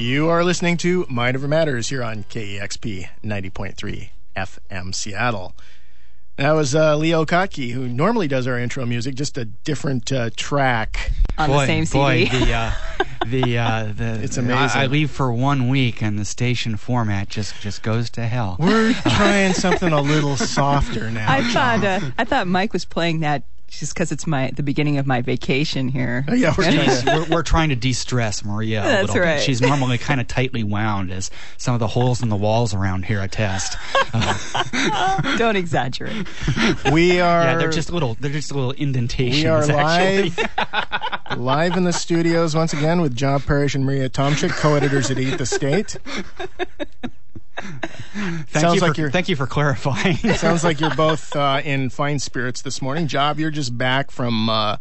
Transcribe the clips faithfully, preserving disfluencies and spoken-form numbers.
You are listening to Mind Over Matters here on K E X P ninety point three F M Seattle. That was uh, Leo Kottke, who normally does our intro music, just a different uh, track. On boy, the same C D. Boy, the, uh, the, uh, the, it's amazing. I, I leave for one week, and the station format just, just goes to hell. We're trying something a little softer now. I thought uh, I thought Mike was playing that just because it's my the beginning of my vacation here. Oh, yeah, we're trying, to, we're, we're trying to de-stress Maria a That's little right. bit. She's normally kind of tightly wound, as some of the holes in the walls around here attest. Uh, Don't exaggerate. We are. yeah, they're just little. They're just little indentations. We are live, actually. live in the studios once again with John Parrish and Maria Tomchik, co-editors at Eat the State. Thank Sounds you like for, you're- thank you for clarifying. Sounds like you're both uh, in fine spirits this morning. Job, you're just back from uh,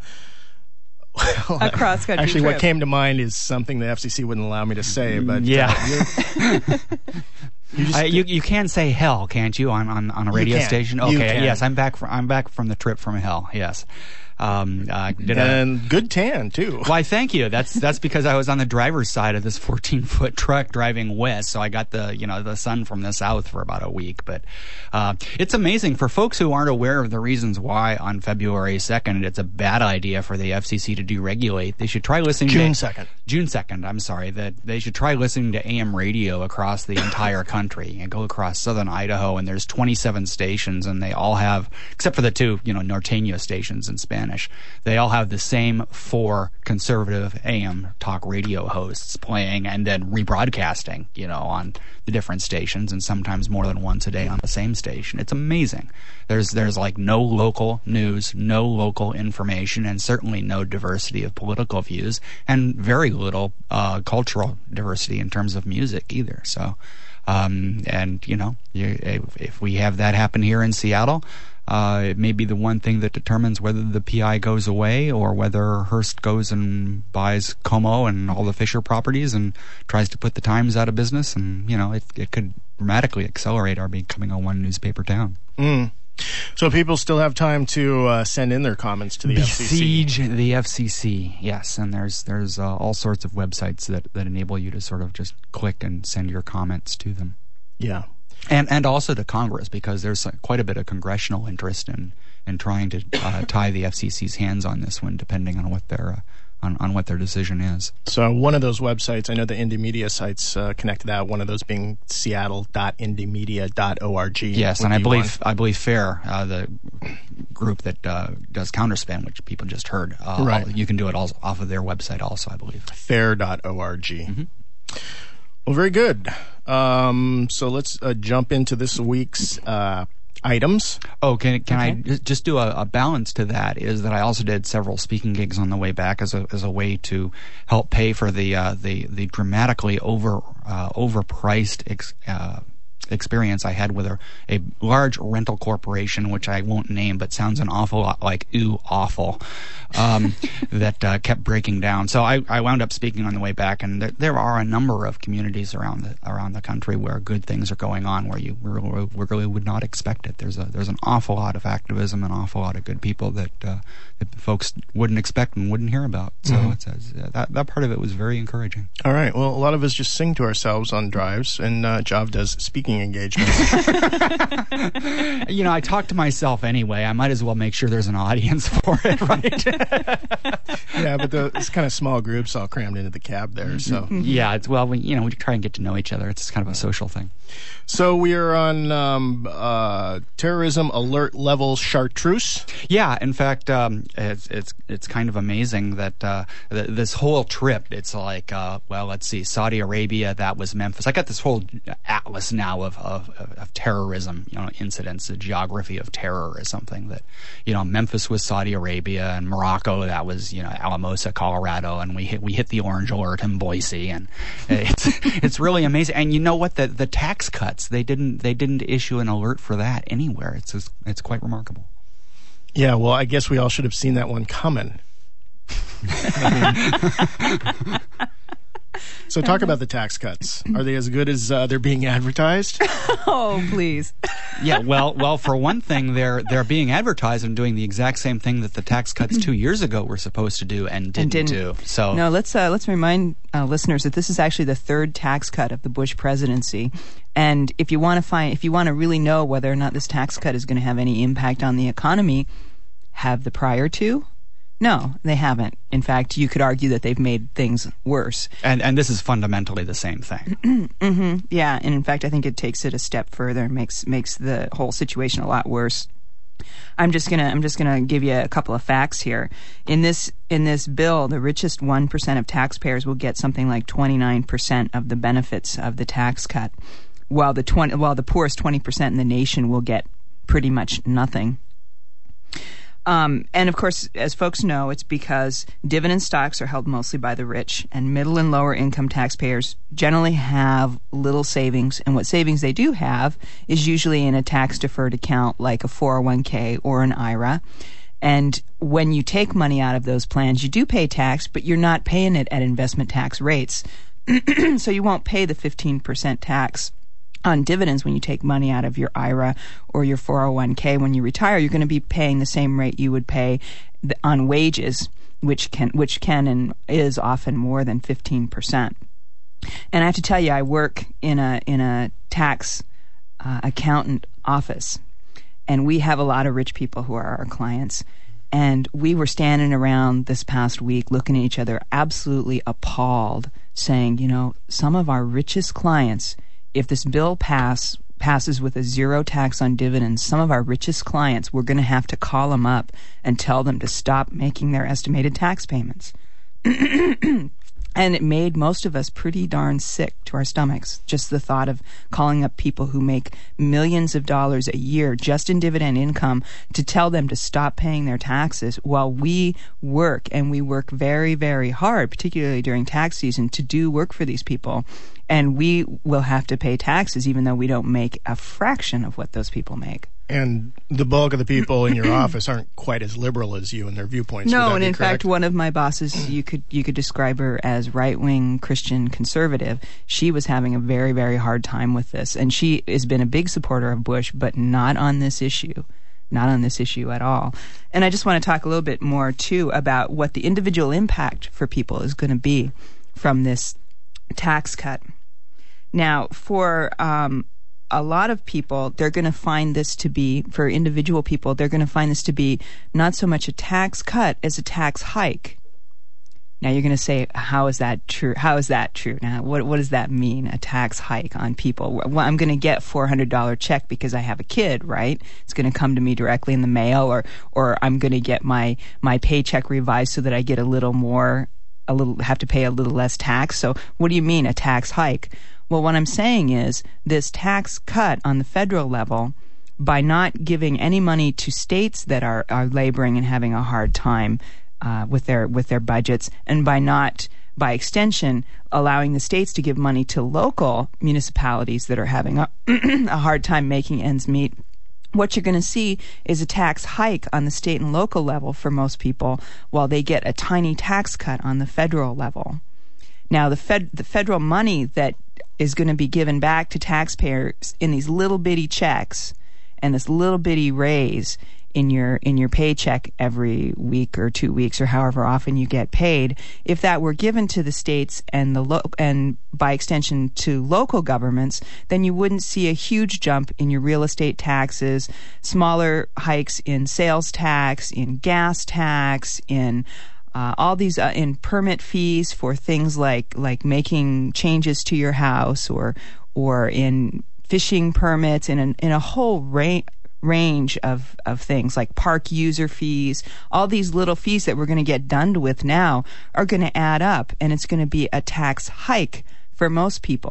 well, A cross-country Actually, trip. what came to mind is something the F C C wouldn't allow me to say. But Yeah. uh, you're- you, just, Uh, you you can say hell, can't you, on, on, on a radio can. station? You Okay, can. yes, I'm back. From, I'm back from the trip from hell. Yes. Um, uh, did I, and good tan too. Why, thank you. That's that's because I was on the driver's side of this fourteen foot truck driving west, so I got the you know the sun from the south for about a week. But uh, it's amazing for folks who aren't aware of the reasons why on February second it's a bad idea for the F C C to deregulate. They should try listening. June to, second. June second. I'm sorry. That they should try listening to A M radio across the entire country and go across southern Idaho. And there's twenty-seven stations, and they all have, except for the two you know Norteño stations in Spanish, they all have the same four conservative A M talk radio hosts playing and then rebroadcasting, you know, on the different stations, and sometimes more than once a day on the same station. It's amazing. There's there's like no local news, no local information, and certainly no diversity of political views, and very little uh, cultural diversity in terms of music either. So, um, and you know, you, if, if we have that happen here in Seattle, Uh, it may be the one thing that determines whether the P I goes away or whether Hearst goes and buys Como and all the Fisher properties and tries to put the Times out of business. And, you know, it, it could dramatically accelerate our becoming a one newspaper town. Mm. So people still have time to uh, send in their comments to the F C C. Besiege the F C C, yes. And there's there's uh, all sorts of websites that, that enable you to sort of just click and send your comments to them. Yeah. And and also to Congress, because there's quite a bit of congressional interest in, in trying to uh, tie the F C C's hands on this one, depending on what their uh, on, on what their decision is. So one of those websites, I know the Indie Media sites uh, connect to that. One of those being seattle dot indie media dot org. Yes, and I believe one. I believe FAIR, uh, the group that uh, does Counterspin, which people just heard, uh, right. you can do it also off of their website also, I believe. fair dot org. Mm-hmm. Well, very good. Um, so let's uh, jump into this week's uh, items. Oh, can can Okay. I just, just do a, a balance to that? Is that I also did several speaking gigs on the way back as a as a way to help pay for the uh, the the dramatically over uh, overpriced ex, uh, experience I had with a, a large rental corporation, which I won't name, but sounds an awful lot like ooh awful, um, that uh, kept breaking down. So I, I wound up speaking on the way back, and there, there are a number of communities around the around the country where good things are going on, where you really, really would not expect it. There's a there's an awful lot of activism, an awful lot of good people that, uh, that folks wouldn't expect and wouldn't hear about. So Mm-hmm. it's, it's, uh, that that part of it was very encouraging. All right. Well, a lot of us just sing to ourselves on drives, and uh, Jav does speaking engagements. You know, I talk to myself anyway. I might as well make sure there's an audience for it, right? Yeah, but the, it's kind of small groups all crammed into the cab there. So, Yeah, it's well, we, you know, we try and get to know each other. It's kind of a social thing. so we are on um, uh, terrorism alert level chartreuse. Yeah, in fact, um, it's it's it's kind of amazing that uh, th- this whole trip. It's like, uh, well, let's see, Saudi Arabia. That was Memphis. I got this whole atlas now of of, of terrorism, you know, incidents. The geography of terror is something that, you know, Memphis was Saudi Arabia, and Morocco, that was, you know, Alamosa, Colorado, and we hit we hit the orange alert in Boise, and it's it's really amazing. And you know what? The the tax cuts, they didn't they didn't issue an alert for that anywhere. It's just, it's quite remarkable. Yeah, well, I guess we all should have seen that one coming. So talk about the tax cuts. Are they as good as uh, they're being advertised? Oh, please. Yeah, well, well, for one thing, they're they're being advertised and doing the exact same thing that the tax cuts two years ago were supposed to do and didn't, and didn't. do. So no, let's uh, let's remind uh, listeners that this is actually the third tax cut of the Bush presidency. And if you want to find, if you want to really know whether or not this tax cut is going to have any impact on the economy, have the prior two? No, they haven't. In fact, you could argue that they've made things worse. And and this is fundamentally the same thing. mm-hmm. Yeah, and in fact, I think it takes it a step further and makes makes the whole situation a lot worse. I'm just gonna I'm just gonna give you a couple of facts here. In this in this bill, the richest one percent of taxpayers will get something like twenty-nine percent of the benefits of the tax cut, while the twenty while the poorest twenty percent in the nation will get pretty much nothing. Um, and of course, as folks know, it's because dividend stocks are held mostly by the rich, and middle and lower income taxpayers generally have little savings. And what savings they do have is usually in a tax-deferred account like a four oh one k or an I R A. And when you take money out of those plans, you do pay tax, but you're not paying it at investment tax rates. So you won't pay the fifteen percent tax on dividends when you take money out of your I R A or your four oh one k. When you retire, you're going to be paying the same rate you would pay on wages, which can which can and is often more than fifteen percent. And I have to tell you, I work in a in a tax uh, accountant office, and we have a lot of rich people who are our clients. And we were standing around this past week looking at each other, absolutely appalled, saying, you know, some of our richest clients, if this bill pass, passes with a zero tax on dividends, some of our richest clients, we're going to have to call them up and tell them to stop making their estimated tax payments. And it made most of us pretty darn sick to our stomachs, just the thought of calling up people who make millions of dollars a year just in dividend income to tell them to stop paying their taxes while we work, and we work very, very hard, particularly during tax season, to do work for these people. And we will have to pay taxes even though we don't make a fraction of what those people make. And the bulk of the people in your office aren't quite as liberal as you in their viewpoints. No, and in correct? fact, one of my bosses, you could you could describe her as right-wing Christian conservative. She was having a very, very hard time with this, and she has been a big supporter of Bush, but not on this issue. Not on this issue at all. And I just want to talk a little bit more, too, about what the individual impact for people is going to be from this tax cut. Now, for um, a lot of people, they're going to find this to be, for individual people, they're going to find this to be not so much a tax cut as a tax hike. Now, you're going to say, how is that true? How is that true? Now, what what does that mean, a tax hike on people? Well, I'm going to get a four hundred dollars check because I have a kid, right? It's going to come to me directly in the mail, or or I'm going to get my, my paycheck revised so that I get a little more, a little have to pay a little less tax. So what do you mean, a tax hike? Well, what I'm saying is this tax cut on the federal level, by not giving any money to states that are, are laboring and having a hard time uh, with their with their budgets, and by not, by extension, allowing the states to give money to local municipalities that are having a, a hard time making ends meet, what you're going to see is a tax hike on the state and local level for most people, while they get a tiny tax cut on the federal level. Now, the fed, the federal money that is going to be given back to taxpayers in these little bitty checks and this little bitty raise in your in your paycheck every week or two weeks or however often you get paid, if that were given to the states and the lo- and by extension to local governments, then you wouldn't see a huge jump in your real estate taxes, smaller hikes in sales tax, in gas tax, in Uh, all these uh, in permit fees for things like like making changes to your house, or or in fishing permits, in an, in a whole ra- range of, of things like park user fees. All these little fees that we're going to get done with now are going to add up, and it's going to be a tax hike for most people.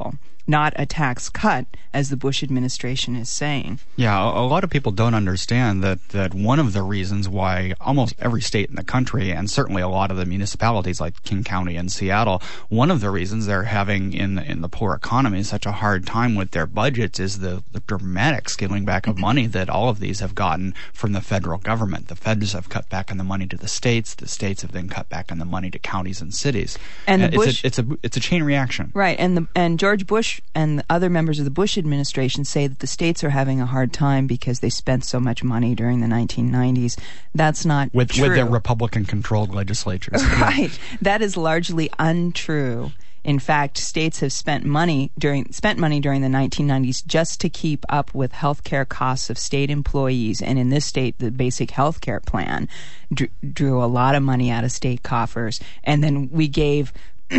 not a tax cut, as the Bush administration is saying. Yeah, a, a lot of people don't understand that, that one of the reasons why almost every state in the country, and certainly a lot of the municipalities like King County and Seattle, one of the reasons they're having in the, in the poor economy such a hard time with their budgets is the, the dramatic scaling back of money that all of these have gotten from the federal government. The feds have cut back on the money to the states. The states have then cut back on the money to counties and cities. And, and the Bush, it's a, it's a it's a chain reaction, right? And the and George Bush and the other members of the Bush administration say that the states are having a hard time because they spent so much money during the nineteen nineties. That's not with true. with their Republican-controlled legislatures, right? That is largely untrue. In fact, states have spent money during spent money during the nineteen nineties just to keep up with health care costs of state employees. And in this state, the basic health care plan drew, drew a lot of money out of state coffers. And then we gave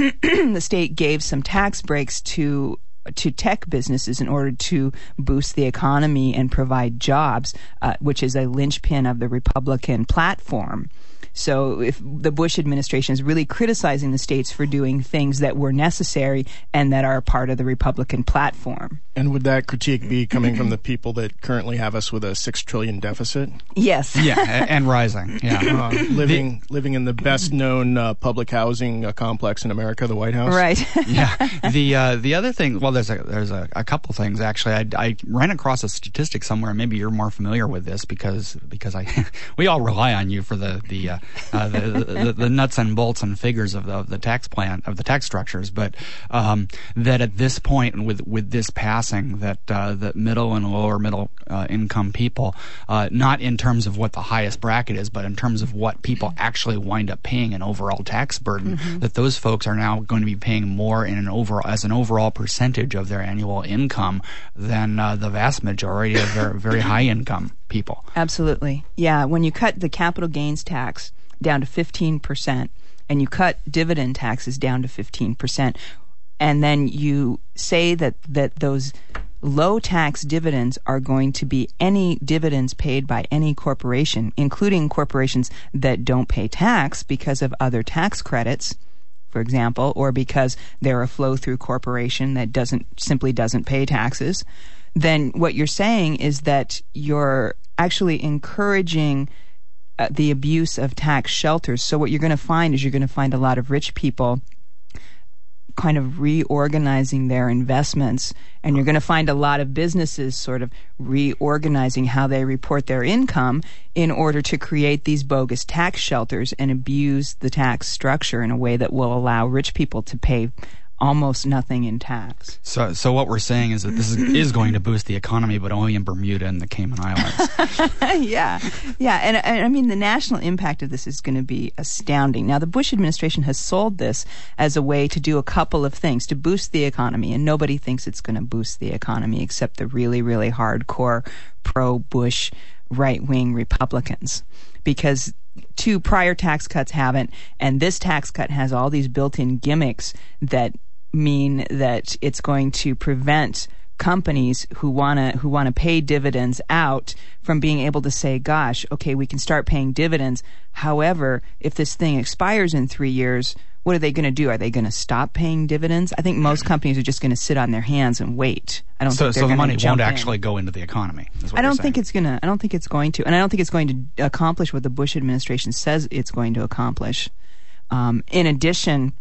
the state gave some tax breaks to to tech businesses in order to boost the economy and provide jobs, uh, which is a linchpin of the Republican platform. So if the Bush administration is really criticizing the states for doing things that were necessary and that are a part of the Republican platform. And would that critique be coming from the people that currently have us with a six trillion deficit? Yes. Yeah, and rising. Yeah, uh, living the, living in the best known uh, public housing uh, complex in America, the White House. Right. Yeah. The uh, the other thing, well, there's a there's a, a couple things actually. I, I ran across a statistic somewhere. Maybe you're more familiar with this because because I we all rely on you for the the uh, uh, the, the, the nuts and bolts and figures of the, of the tax plan of the tax structures, but um, that at this point with with this passing, that uh, that middle and lower middle uh, income people, uh, not in terms of what the highest bracket is, but in terms of what people actually wind up paying an overall tax burden, mm-hmm. that those folks are now going to be paying more in an overall as an overall percentage of their annual income than uh, the vast majority of their very high income people. Absolutely, yeah. When you cut the capital gains tax down to fifteen percent, and you cut dividend taxes down to fifteen percent, and then you say that, that those low tax dividends are going to be any dividends paid by any corporation, including corporations that don't pay tax because of other tax credits, for example, or because they're a flow-through corporation that doesn't simply doesn't pay taxes, then what you're saying is that you're actually encouraging uh, the abuse of tax shelters. So what you're going to find is you're going to find a lot of rich people kind of reorganizing their investments, and you're going to find a lot of businesses sort of reorganizing how they report their income in order to create these bogus tax shelters and abuse the tax structure in a way that will allow rich people to pay almost nothing in tax. So so what we're saying is that this is, is going to boost the economy, but only in Bermuda and the Cayman Islands. yeah. Yeah. And, and I mean, the national impact of this is going to be astounding. Now, the Bush administration has sold this as a way to do a couple of things to boost the economy, and nobody thinks it's going to boost the economy except the really, really hardcore pro-Bush right-wing Republicans. Because two prior tax cuts haven't, and this tax cut has all these built-in gimmicks that mean that it's going to prevent companies who want to who want to pay dividends out from being able to say, gosh, okay, we can start paying dividends. However, if this thing expires in three years, what are they going to do? Are they going to stop paying dividends? I think most companies are just going to sit on their hands and wait. I don't so, think they're so the going money to jump won't in. actually go into the economy. Is what I don't you're think saying. it's going to. I don't think it's going to, and I don't think it's going to accomplish what the Bush administration says it's going to accomplish. Um, in addition,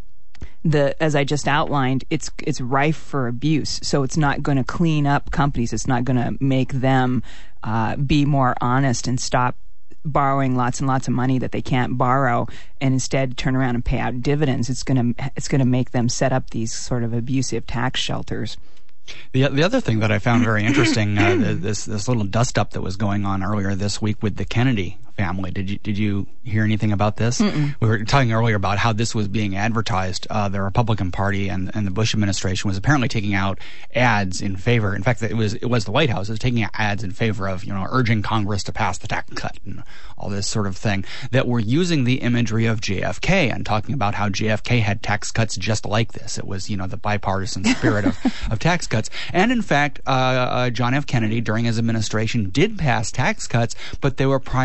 the as I just outlined, it's it's rife for abuse. So it's not going to clean up companies. It's not going to make them uh, be more honest and stop borrowing lots and lots of money that they can't borrow, and instead turn around and pay out dividends. It's going to it's going to make them set up these sort of abusive tax shelters. The the other thing that I found very interesting, uh, this this little dust up that was going on earlier this week with the Kennedy family. Did you did you hear anything about this? Mm-mm. We were talking earlier about how this was being advertised. Uh, the Republican Party and, and the Bush administration was apparently taking out ads in favor. In fact, it was it was the White House was taking out ads in favor of, you know, urging Congress to pass the tax cut and all this sort of thing, that were using the imagery of J F K and talking about how J F K had tax cuts just like this. It was, you know, the bipartisan spirit of, of tax cuts. And in fact, uh, uh, John F. Kennedy during his administration did pass tax cuts, but they were primarily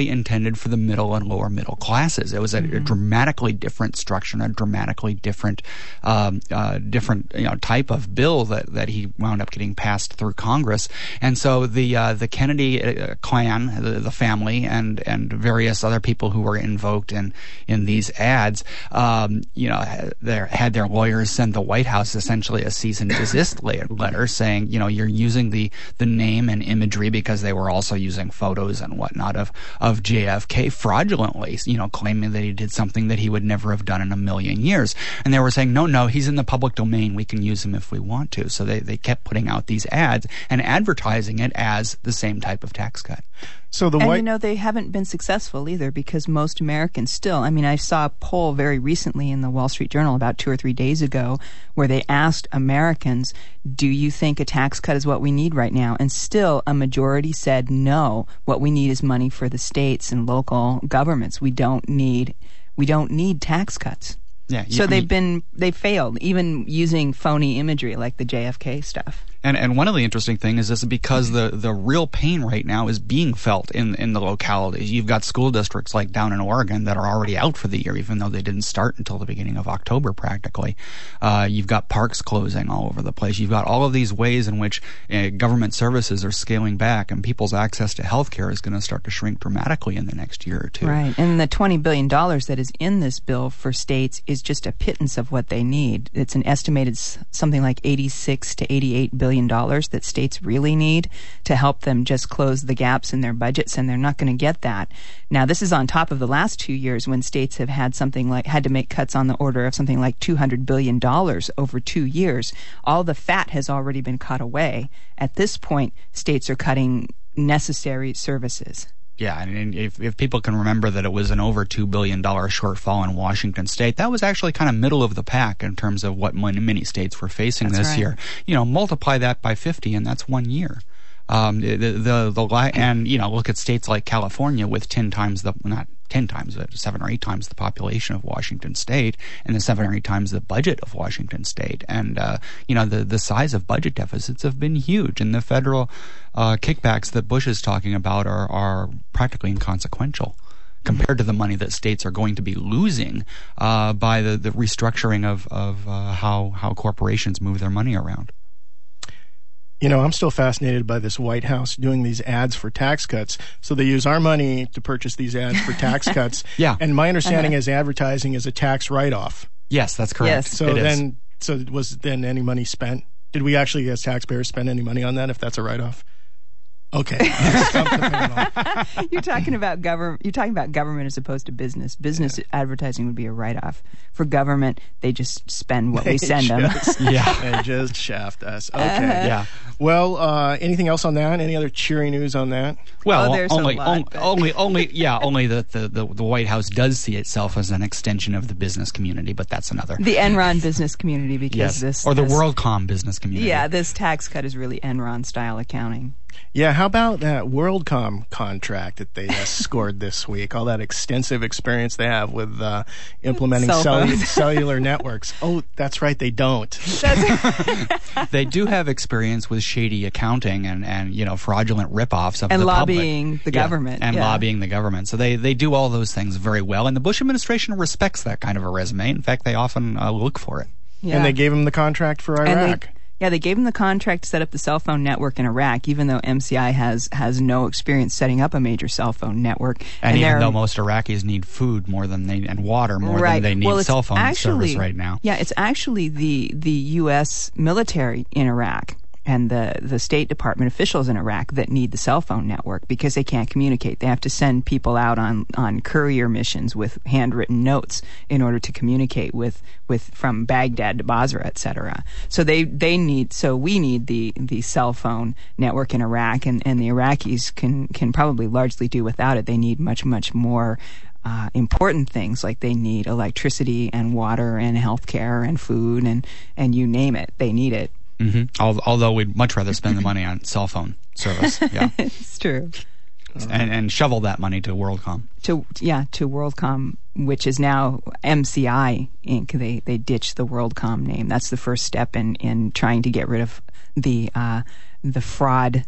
really intended for the middle and lower middle classes. It was a, mm-hmm. a dramatically different structure and a dramatically different um, uh, different you know type of bill that, that he wound up getting passed through Congress. And so the uh, the Kennedy uh, clan, the, the family, and and various other people who were invoked in in these ads, um, you know, had, had their lawyers send the White House essentially a cease and desist letter saying, you know, you're using the the name and imagery, because they were also using photos and whatnot of of J F K fraudulently, you know, claiming that he did something that he would never have done in a million years. And they were saying, no, no, he's in the public domain. We can use him if we want to. So they, they kept putting out these ads and advertising it as the same type of tax cut. So the and white- you know, they haven't been successful either, because most Americans still, I mean, I saw a poll very recently in the Wall Street Journal about two or three days ago where they asked Americans, do you think a tax cut is what we need right now? And still a majority said no. What we need is money for the states and local governments. We don't need, we don't need tax cuts. Yeah, so I they've mean, been, they failed, even using phony imagery like the J F K stuff. And and one of the interesting things is because the, the real pain right now is being felt in in the localities. You've got school districts like down in Oregon that are already out for the year, even though they didn't start until the beginning of October practically. Uh, you've got parks closing all over the place. You've got all of these ways in which uh, government services are scaling back, and people's access to health care is going to start to shrink dramatically in the next year or two. Right. And the twenty billion dollars that is in this bill for states is just a pittance of what they need. It's an estimated something like eighty-six to eighty-eight billion dollars that states really need to help them just close the gaps in their budgets, and they're not going to get that. Now, this is on top of the last two years when states have had something like had to make cuts on the order of something like two hundred billion dollars over two years. All the fat has already been cut away. At this point, states are cutting necessary services. Yeah, and if, if people can remember that it was an over two billion dollars shortfall in Washington State, that was actually kind of middle of the pack in terms of what many states were facing that's this right. year. You know, multiply that by fifty, and that's one year. Um, the, the, the, and, you know, look at states like California with ten times the, not ten times, but seven or eight times the population of Washington State, and the seven or eight times the budget of Washington State. And, uh, you know, the, the size of budget deficits have been huge, and the federal uh, kickbacks that Bush is talking about are, are practically inconsequential compared to the money that states are going to be losing uh, by the, the restructuring of, of uh, how, how corporations move their money around. You know, I'm still fascinated by this White House doing these ads for tax cuts. So they use our money to purchase these ads for tax cuts. Yeah. And my understanding uh-huh. is advertising is a tax write-off. Yes, that's correct. Yes. So it then, is. so was then any money spent? Did we actually, as taxpayers, spend any money on that if that's a write-off? Okay. You're talking about government. You're talking about government as opposed to business. Business yeah. advertising would be a write-off. For government, they just spend what they we send just, them. Yeah, they just shaft us. Okay. Uh-huh. yeah. Well, uh, anything else on that? Any other cheery news on that? Well, Oh, there's a only, lot, only, but- only, only, yeah, only that the, the, the White House does see itself as an extension of the business community, but that's another. The Enron business community, because Yes, this or the this- WorldCom business community. Yeah, this tax cut is really Enron-style accounting. Yeah, how about that WorldCom contract that they uh, scored this week? All that extensive experience they have with uh, implementing Cell cellu- phones. cellular networks. Oh, that's right, they don't. They do have experience with shady accounting and, and you know, fraudulent ripoffs of And the lobbying public. the Yeah, government, And yeah. lobbying the government. So they, they do all those things very well, and the Bush administration respects that kind of a resume. In fact, they often uh, look for it. Yeah. And they gave him the contract for And they- Iraq. Yeah, they gave him the contract to set up the cell phone network in Iraq, even though M C I has has no experience setting up a major cell phone network. And, even they're- though most Iraqis need food more than they and water more right. than they need well, it's cell phone actually, service right now. Yeah, it's actually the the U S military in Iraq and the, the State Department officials in Iraq that need the cell phone network because they can't communicate. They have to send people out on, on courier missions with handwritten notes in order to communicate with, with from Baghdad to Basra, et cetera. So they, they need, so we need the, the cell phone network in Iraq, and, and the Iraqis can, can probably largely do without it. They need much, much more Uh, important things, like they need electricity and water and healthcare and food and, and you name it. They need it. Mm-hmm. Although we'd much rather spend the money on cell phone service, yeah, It's true. and, and shovel that money to WorldCom. To yeah, to WorldCom, which is now M C I Incorporated. They they ditched the WorldCom name. That's the first step in, in trying to get rid of the uh, the fraud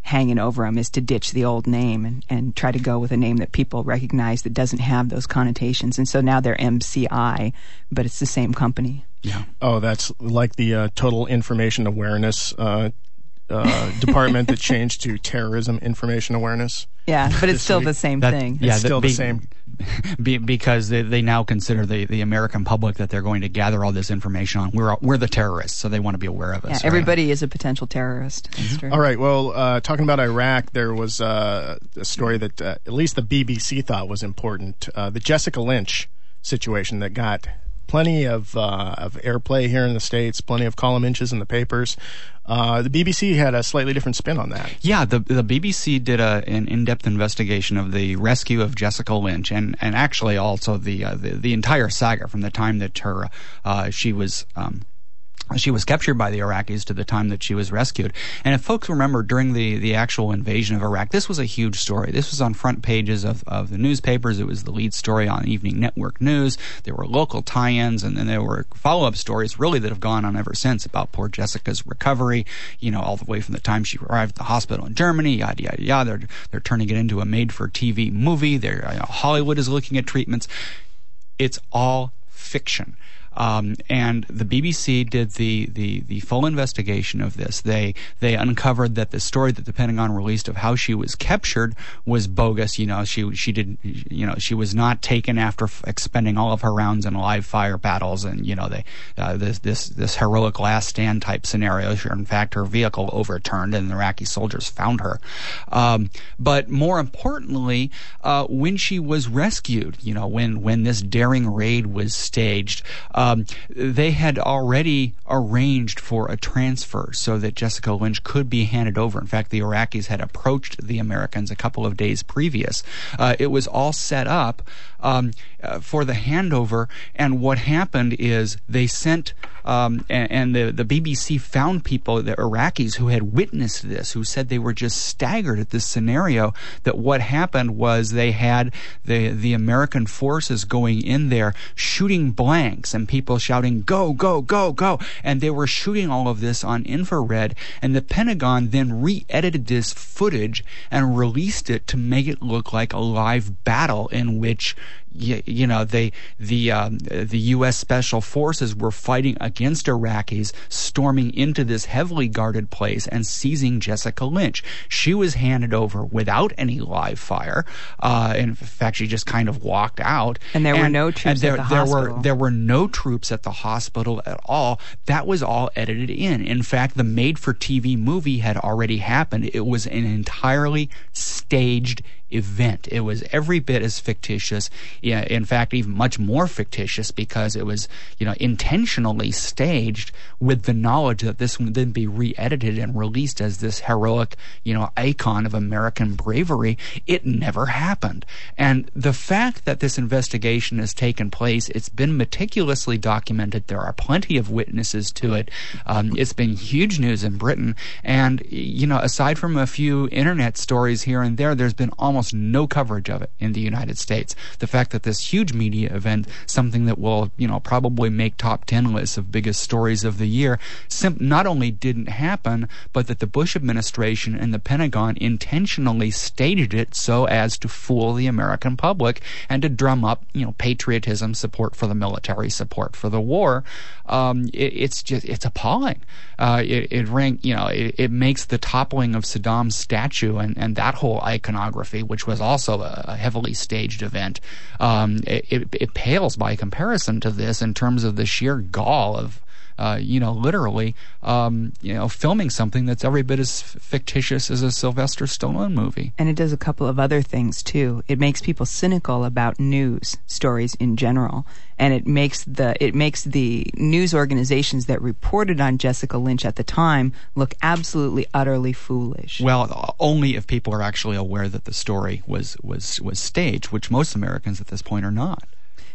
hanging over them is to ditch the old name and, and try to go with a name that people recognize that doesn't have those connotations. And so now they're M C I, but it's the same company. Yeah. Oh, that's like the uh, Total Information Awareness uh, uh, department that changed to Terrorism Information Awareness. Yeah, but it's still week. the same That- thing. Yeah, It's still be- the same. Be, because they, they now consider the, the American public that they're going to gather all this information on. We're we're the terrorists, so they want to be aware of us. Yeah, right? everybody is a potential terrorist. That's true. All right. Well, uh, talking about Iraq, there was uh, a story that uh, at least the B B C thought was important. Uh, the Jessica Lynch situation that got plenty of uh, of airplay here in the States, plenty of column inches in the papers. Uh, the B B C had a slightly different spin on that. Yeah, the the B B C did a, an in-depth investigation of the rescue of Jessica Lynch, and, and actually also the, uh, the the entire saga from the time that her uh, she was. Um, She was captured by the Iraqis to the time that she was rescued. And if folks remember, during the, the actual invasion of Iraq, this was a huge story. This was on front pages of, of the newspapers. It was the lead story on Evening Network News. There were local tie-ins, and then there were follow-up stories really that have gone on ever since about poor Jessica's recovery, you know, all the way from the time she arrived at the hospital in Germany, yada, yada, yada. They're, they're turning it into a made-for-T V movie. They're, you know, Hollywood is looking at treatments. It's all fiction. Um, and the B B C did the, the, the full investigation of this. They they uncovered that the story that the Pentagon released of how she was captured was bogus. You know, she she did you know she was not taken after f- expending all of her rounds in live fire battles, and you know they uh, this this this heroic last stand type scenario. In fact, her vehicle overturned, and the Iraqi soldiers found her. Um, but more importantly, uh, when she was rescued, you know, when when this daring raid was staged. Um, they had already arranged for a transfer so that Jessica Lynch could be handed over. In fact, the Iraqis had approached the Americans a couple of days previous. Uh, it was all set up um, uh, for the handover, and what happened is they sent, um, and, and the, the B B C found people, the Iraqis, who had witnessed this, who said they were just staggered at this scenario, that what happened was they had the, the American forces going in there shooting blanks, and people shouting, go, go, go, go. And they were shooting all of this on infrared. And the Pentagon then re-edited this footage and released it to make it look like a live battle in which You, you know, they the um, the U S Special Forces were fighting against Iraqis, storming into this heavily guarded place and seizing Jessica Lynch. She was handed over without any live fire. Uh, in fact, she just kind of walked out. And there were no troops there, at the there hospital. Were, there were no troops at the hospital at all. That was all edited in. In fact, the made-for-T V movie had already happened. It was an entirely staged event. It was every bit as fictitious, yeah, in fact, even much more fictitious, because it was, you know, intentionally staged with the knowledge that this would then be re-edited and released as this heroic, you know, icon of American bravery. It never happened. And the fact that this investigation has taken place, it's been meticulously documented. There are plenty of witnesses to it. Um, it's been huge news in Britain. And, you know, aside from a few internet stories here and there, there's been almost no coverage of it in the United States. The fact that this huge media event, something that will, you know, probably make top ten lists of biggest stories of the year, sim- not only didn't happen, but that the Bush administration and the Pentagon intentionally staged it so as to fool the American public and to drum up, you know, patriotism, support for the military, support for the war. Um, it, it's just, it's appalling. Uh, it, it rank, you know, it, it makes the toppling of Saddam's statue and, and that whole iconography, which was also a, a heavily staged event, um, it, it, it pales by comparison to this in terms of the sheer gall of, uh, you know, literally, um, you know, filming something that's every bit as fictitious as a Sylvester Stallone movie. And it does a couple of other things, too. It makes people cynical about news stories in general. And it makes the it makes the news organizations that reported on Jessica Lynch at the time look absolutely, utterly foolish. Well, only if people are actually aware that the story was, was, was staged, which most Americans at this point are not.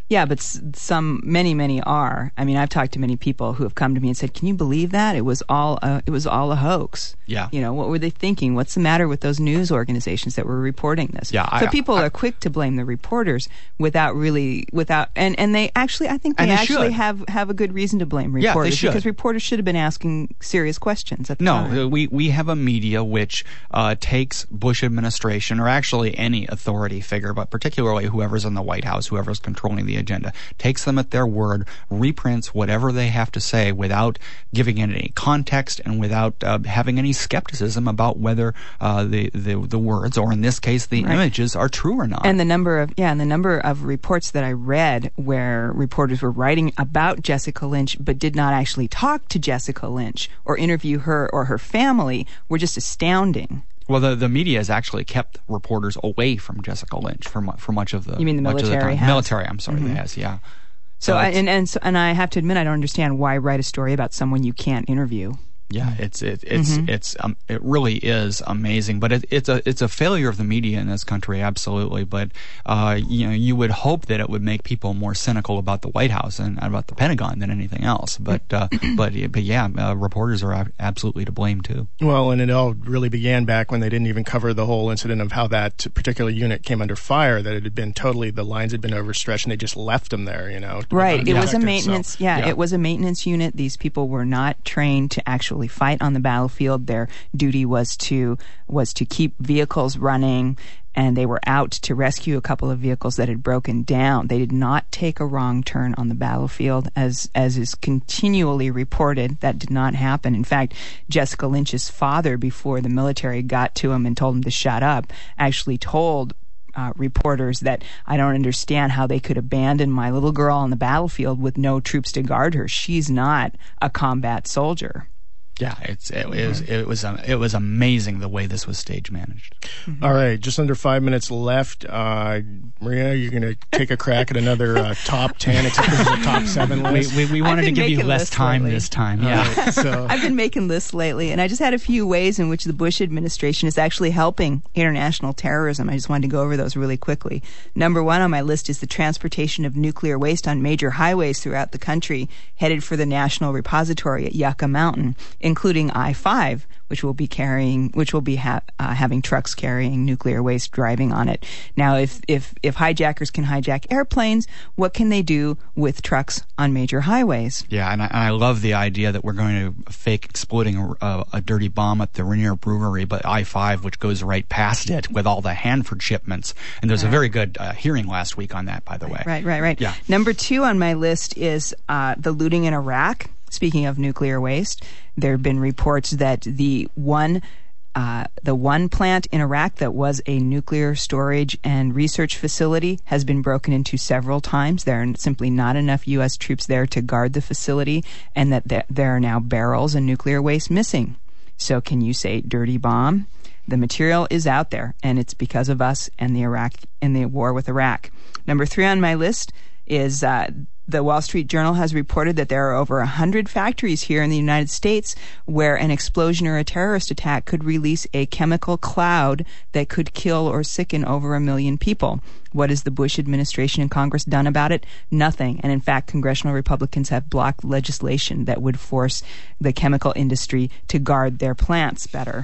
Yeah, but s- some, many, many are. I mean, I've talked to many people who have come to me and said, "Can you believe that? It was all, a, it was all a hoax." Yeah. You know, what were they thinking? What's the matter with those news organizations that were reporting this? Yeah, So I- people I- are quick to blame the reporters without really, without, and, and they actually, I think they, And they actually should. have, have a good reason to blame Yeah, they reporters should. because reporters should have been asking serious questions at the No, time. uh, we, we have a media which uh, takes Bush administration, or actually any authority figure, but particularly whoever's in the White House, whoever's controlling the agenda, takes them at their word, reprints whatever they have to say without giving it any context and without uh, having any skepticism about whether uh, the, the the words, or in this case the Right. images, are true or not. And the number of yeah, and the number of reports that I read where reporters were writing about Jessica Lynch but did not actually talk to Jessica Lynch or interview her or her family were just astounding. Well, the, the media has actually kept reporters away from Jessica Lynch for, mu- for much of the You mean the much of the military time. has? Military, I'm sorry, mm-hmm. has, yeah. So, I, it's- and and so, and I have to admit I don't understand why write a story about someone you can't interview. Yeah, it's it, it's Mm-hmm. it's um, it really is amazing, but it, it's a it's a failure of the media in this country, absolutely. But uh, you know, you would hope that it would make people more cynical about the White House and about the Pentagon than anything else. But uh, but but yeah, uh, reporters are ab- absolutely to blame too. Well, and it all really began back when they didn't even cover the whole incident of how that particular unit came under fire, that it had been totally, the lines had been overstretched and they just left them there, you know. Right. It was a unprotected. maintenance, So, yeah, yeah, it was a maintenance unit. These people were not trained to actually fight on the battlefield. Their duty was to was to keep vehicles running, and they were out to rescue a couple of vehicles that had broken down. They did not take a wrong turn on the battlefield, as as is continually reported. That did not happen. In fact, Jessica Lynch's father, before the military got to him and told him to shut up, actually told Uh, reporters that I don't understand how they could abandon my little girl on the battlefield with no troops to guard her. She's not a combat soldier. Yeah, it's it was it was um, it was amazing the way this was stage managed. Mm-hmm. All right, just under five minutes left. Uh, Maria, you're going to take a crack at another uh, top ten, except this is a top seven We list. we, we wanted to been give you making less lists time lately. this time. All Yeah. right, so I've been making lists lately, and I just had a few ways in which the Bush administration is actually helping international terrorism. I just wanted to go over those really quickly. Number one on my list is the transportation of nuclear waste on major highways throughout the country, headed for the National Repository at Yucca Mountain, including I five, which will be carrying, which will be ha- uh, having trucks carrying nuclear waste driving on it. Now, if if if hijackers can hijack airplanes, what can they do with trucks on major highways? Yeah, and I, and I love the idea that we're going to fake exploding a, a, a dirty bomb at the Rainier Brewery, but I five, which goes right past it with all the Hanford shipments. And there's a very good uh, hearing last week on that, by the way. Right, right, right. Yeah. Number two on my list is uh, the looting in Iraq. Speaking of nuclear waste, there have been reports that the one uh, the one plant in Iraq that was a nuclear storage and research facility has been broken into several times. There are simply not enough U S troops there to guard the facility, and that there, there are now barrels and nuclear waste missing. So can you say dirty bomb? The material is out there, and it's because of us and the Iraq and the war with Iraq. Number three on my list is uh, the Wall Street Journal has reported that there are over one hundred factories here in the United States where an explosion or a terrorist attack could release a chemical cloud that could kill or sicken over a million people. What has the Bush administration and Congress done about it? Nothing. And in fact, congressional Republicans have blocked legislation that would force the chemical industry to guard their plants better.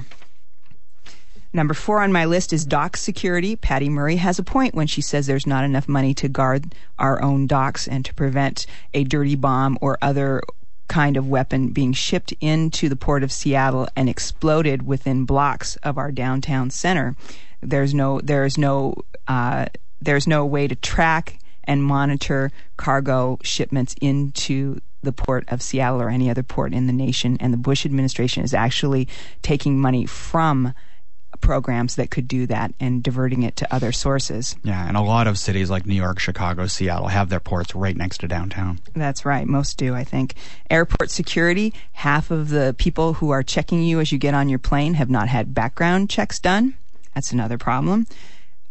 Number four on my list is dock security. Patty Murray has a point when she says there's not enough money to guard our own docks and to prevent a dirty bomb or other kind of weapon being shipped into the port of Seattle and exploded within blocks of our downtown center. There's no, there's no, uh, there's no way to track and monitor cargo shipments into the port of Seattle or any other port in the nation. And the Bush administration is actually taking money from programs that could do that and diverting it to other sources. Yeah, and a lot of cities like New York, Chicago, Seattle have their ports right next to downtown. That's right. Most do, I think. Airport security, half of the people who are checking you as you get on your plane have not had background checks done. That's another problem.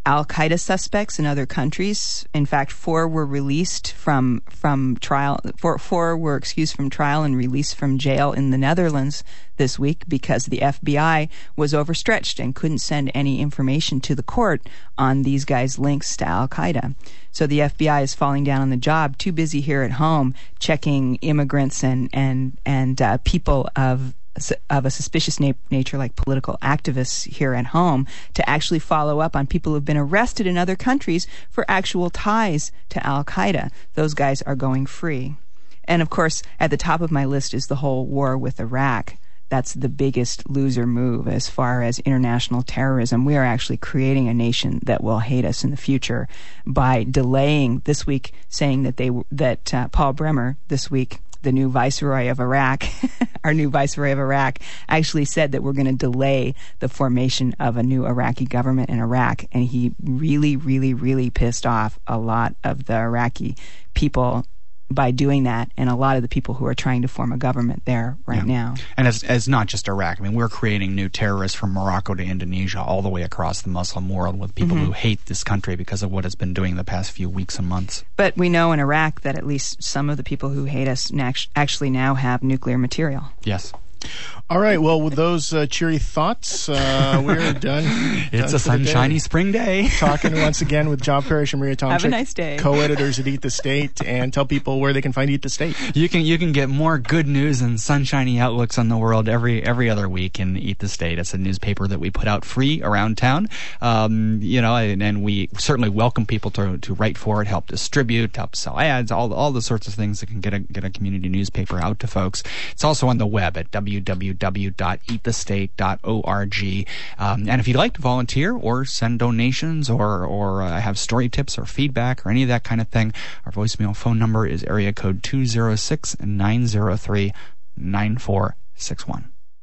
Al-Qaeda suspects in other countries. In fact, four were released from from trial. Four, four were excused from trial and released from jail in the Netherlands this week because the F B I was overstretched and couldn't send any information to the court on these guys' links to Al-Qaeda. So the F B I is falling down on the job, too busy here at home checking immigrants and and and uh, people of of a suspicious na- nature like political activists here at home to actually follow up on people who've been arrested in other countries for actual ties to Al-Qaeda. Those guys are going free. And of course, at the top of my list is the whole war with Iraq. That's the biggest loser move as far as international terrorism. We are actually creating a nation that will hate us in the future by delaying this week, saying that they that uh, Paul Bremer this week, the new viceroy of Iraq, our new viceroy of Iraq, actually said that we're going to delay the formation of a new Iraqi government in Iraq. And he really, really, really pissed off a lot of the Iraqi people by doing that, and a lot of the people who are trying to form a government there right yeah. now. And it's, it's not just Iraq. I mean, we're creating new terrorists from Morocco to Indonesia, all the way across the Muslim world, with people mm-hmm. who hate this country because of what it's been doing the past few weeks and months. But we know in Iraq that at least some of the people who hate us actually now have nuclear material. Yes. All right. Well, with those uh, cheery thoughts, uh, we're done. It's done a sunshiny spring day. Talking once again with John Parrish and Maria Tomczyk. Have a nice day. Co-editors at Eat the State, and tell people where they can find Eat the State. You can you can get more good news and sunshiny outlooks on the world every every other week in Eat the State. It's a newspaper that we put out free around town. Um, you know, and, and we certainly welcome people to to write for it, help distribute, help sell ads, all all the sorts of things that can get a get a community newspaper out to folks. It's also on the web at w w w dot eat the state dot org. Um, and if you'd like to volunteer or send donations or or uh, have story tips or feedback or any of that kind of thing, our voicemail phone number is area code two zero six, nine zero three, nine four six one.